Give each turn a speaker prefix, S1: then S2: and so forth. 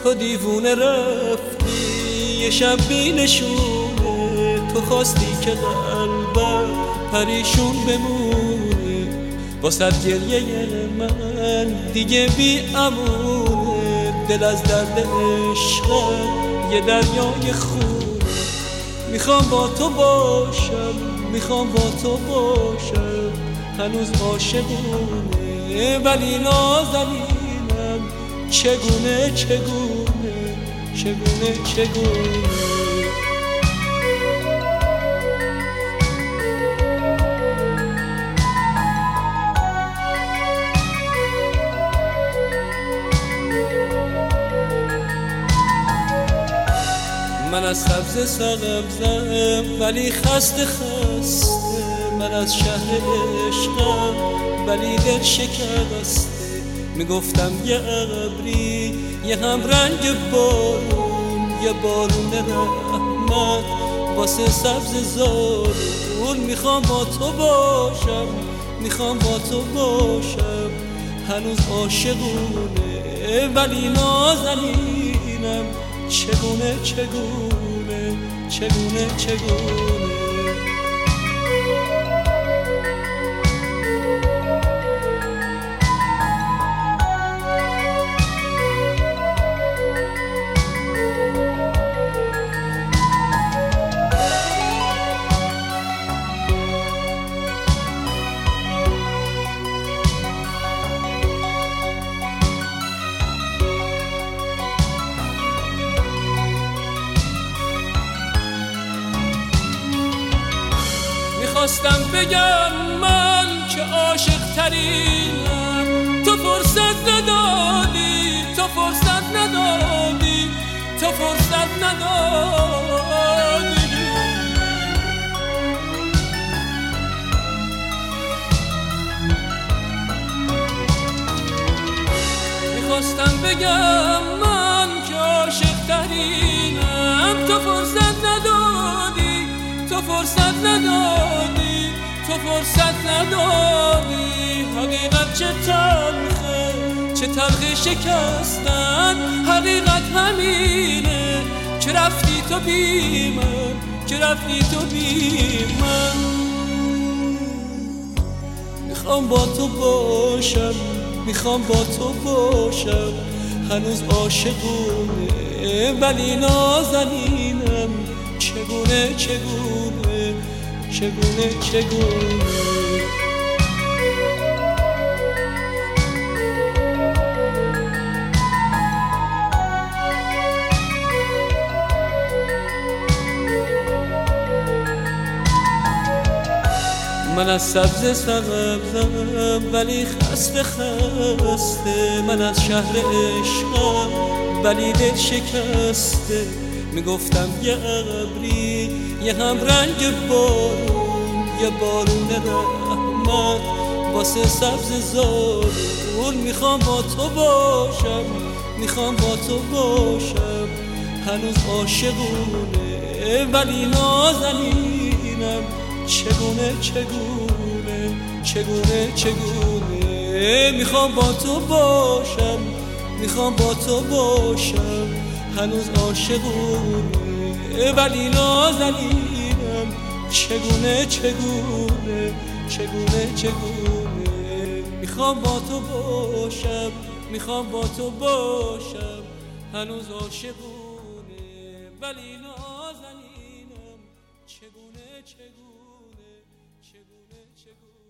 S1: تو دیوونه رفتی یه شب بی نشونه، تو خواستی که قلبم پریشون بمونه، واسه گریه من دیگه بی امونه، دل از درد عشقم یه دریای خونه. میخوام با تو باشم، میخوام با تو باشم، هنوز عاشقونه ولی نازنینم، چگونه چگونه چگونه چگونه. من از سبز سبزم ولی خسته خسته، من از شهر عشقم ولی دل شکسته، میگفتم یه ابری یه هم رنگ بارون، یه بارون رحمت واسه سبز زارون. میخوام با تو باشم، میخوام با تو باشم، هنوز عاشقونه ولی نازنینم، چگونه چگونه چگونه چگونه. خواستم بگم من که عاشق ترینم، تو فرصت ندادی، تو فرصت ندادی، تو فرصت ندادی. میخواستم بگم من که عاشق ترینم، تو فرصت ندادی، تو فرصت ندادی، تو فرصت ندادی. حقیقت چه تلخه، چه تلخ شکستن، حقیقت همینه که رفتی تو بی من، که رفتی تو بی من. میخوام با تو باشم، میخوام با تو باشم، هنوز عاشقونه ولی نازنینم، چگونه چگونه چگونه چگونه. من از سبز سبزم ولی خسته خسته، من از شهر عشقم ولی دل شکسته، میگفتم یه ابری یه هم رنگ بارون، یه بارون رحمت واسه سبز زارون. میخوام با تو باشم، میخوام با تو باشم، هنوز عاشقونه ولی نازنینم، چگونه چگونه چگونه چگونه. میخوام با تو باشم، میخوام با تو باشم، هنوز عاشقونه ولی نازنینم، چگونه چگونه چگونه چگونه. میخوام با تو باشم، میخوام با تو باشم، هنوز عاشقونه ولی نازنینم، چگونه چگونه چگونه چگونه.